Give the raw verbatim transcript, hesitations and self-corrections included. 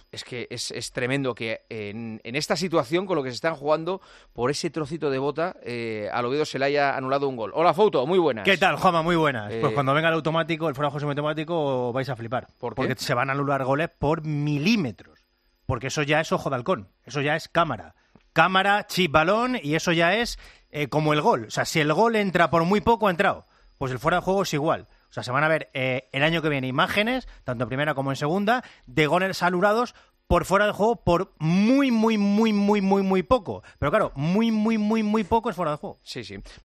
Es que es, es tremendo que en, en esta situación, con lo que se están jugando, por ese trocito de bota, eh, al Oviedo se le haya anulado un gol. Hola, Fouto, muy buenas. ¿Qué tal, Juanma? Muy buenas. Eh... Pues cuando venga el automático, el fuera de juego semiautomático, vais a flipar. ¿Por qué? Porque se van a anular goles por milímetros. Porque eso ya es ojo de halcón. Eso ya es cámara. Cámara, chip, balón, y eso ya es eh, como el gol. O sea, si el gol entra por muy poco, ha entrado. Pues el fuera de juego es igual. O sea, se van a ver eh, el año que viene imágenes, tanto en primera como en segunda, de goles anulados por fuera de juego por muy, muy, muy, muy, muy, muy poco. Pero claro, muy, muy, muy, muy poco es fuera de juego. Sí, sí.